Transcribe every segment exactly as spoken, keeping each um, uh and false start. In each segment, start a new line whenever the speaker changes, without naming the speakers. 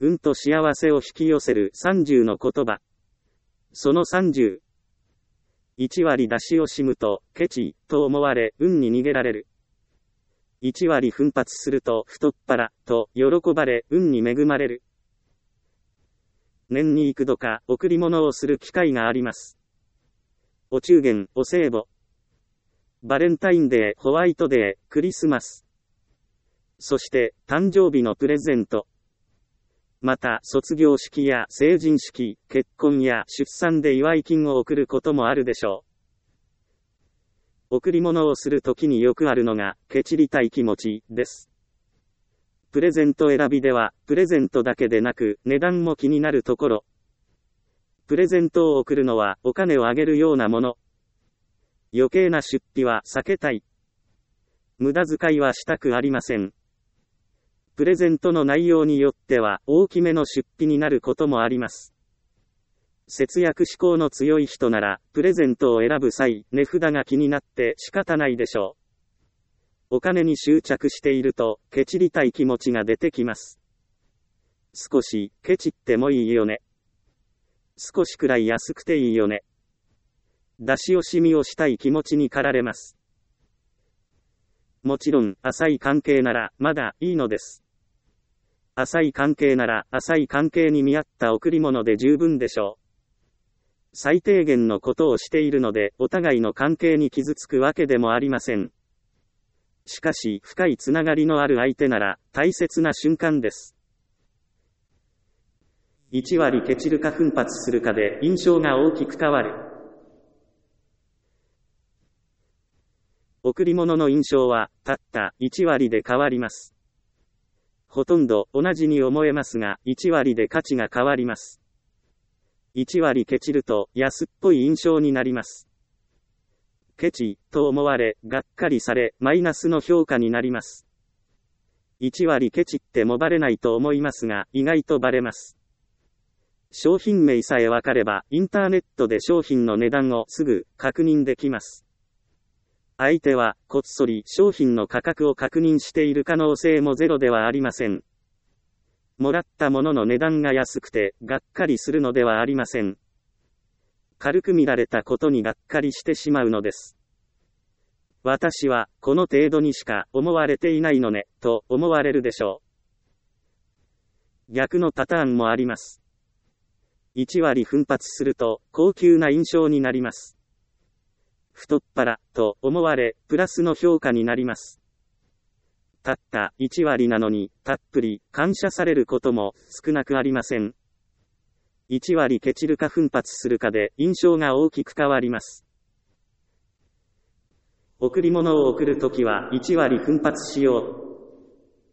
運と幸せを引き寄せるさんじゅうの言葉。そのさんじゅう。いち割出し惜しむと、ケチ、と思われ、運に逃げられる。いち割奮発すると、太っ腹、と、喜ばれ、運に恵まれる。年に幾度か、贈り物をする機会があります。お中元、お歳暮。バレンタインデー、ホワイトデー、クリスマス。そして、誕生日のプレゼント。また、卒業式や成人式、結婚や出産で祝い金を贈ることもあるでしょう。贈り物をするときによくあるのが、ケチりたい気持ち、です。プレゼント選びでは、プレゼントだけでなく、値段も気になるところ。プレゼントを贈るのは、お金をあげるようなもの。余計な出費は避けたい。無駄遣いはしたくありません。プレゼントの内容によっては大きめの出費になることもあります。節約志向の強い人なら、プレゼントを選ぶ際、値札が気になって仕方ないでしょう。お金に執着していると、ケチりたい気持ちが出てきます。少し、ケチってもいいよね。少しくらい安くていいよね。出し惜しみをしたい気持ちに駆られます。もちろん、浅い関係なら、まだいいのです。浅い関係なら、浅い関係に見合った贈り物で十分でしょう。最低限のことをしているので、お互いの関係に傷つくわけでもありません。しかし、深いつながりのある相手なら、大切な瞬間です。いち割ケチるか奮発するかで、印象が大きく変わる。贈り物の印象は、たったいち割で変わります。ほとんど同じに思えますが、いち割で価値が変わります。いち割ケチると安っぽい印象になります。ケチと思われ、がっかりされ、マイナスの評価になります。いち割ケチってもバレないと思いますが、意外とバレます。商品名さえわかれば、インターネットで商品の値段をすぐ確認できます。相手は、こっそり商品の価格を確認している可能性もゼロではありません。もらったものの値段が安くて、がっかりするのではありません。軽く見られたことにがっかりしてしまうのです。私は、この程度にしか思われていないのね、と思われるでしょう。逆のパターンもあります。いち割奮発すると、高級な印象になります。太っ腹、と思われ、プラスの評価になります。たったいち割なのに、たっぷり、感謝されることも、少なくありません。いち割ケチるか奮発するかで、印象が大きく変わります。贈り物を贈るときは、いち割奮発しよう。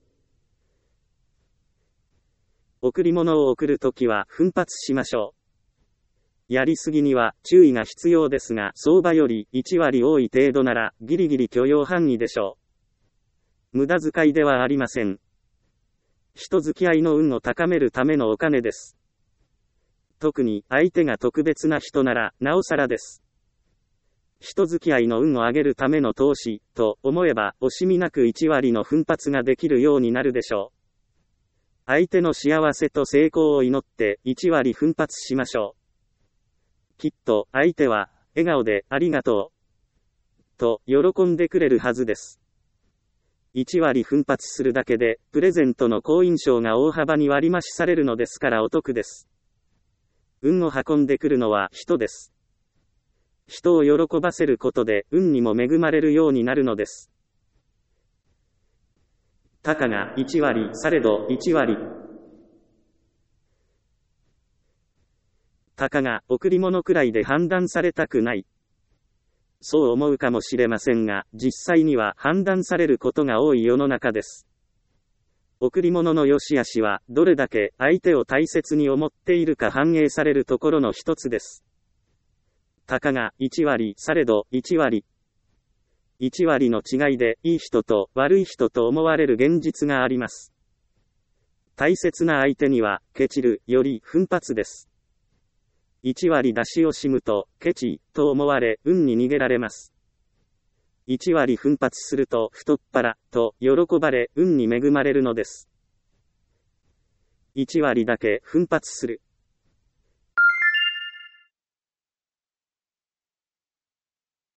贈り物を贈るときは、奮発しましょう。やりすぎには注意が必要ですが、相場よりいち割多い程度ならギリギリ許容範囲でしょう。無駄遣いではありません。人付き合いの運を高めるためのお金です。特に相手が特別な人ならなおさらです。人付き合いの運を上げるための投資と思えば惜しみなくいち割の奮発ができるようになるでしょう。相手の幸せと成功を祈っていち割奮発しましょう。きっと相手は笑顔でありがとうと喜んでくれるはずです。いち割奮発するだけでプレゼントの好印象が大幅に割増しされるのですからお得です。運を運んでくるのは人です。人を喜ばせることで運にも恵まれるようになるのです。たかがいち割されどいち割。たかが贈り物くらいで判断されたくない。そう思うかもしれませんが、実際には判断されることが多い世の中です。贈り物の良し悪しは、どれだけ相手を大切に思っているか反映されるところの一つです。たかがいち割されどいち割。いち割の違いでいい人と悪い人と思われる現実があります。大切な相手には、ケチるより奮発です。いち割出し惜しむと、ケチ、と思われ、運に逃げられます。いち割奮発すると、太っ腹、と喜ばれ、運に恵まれるのです。 いち割だけ奮発する。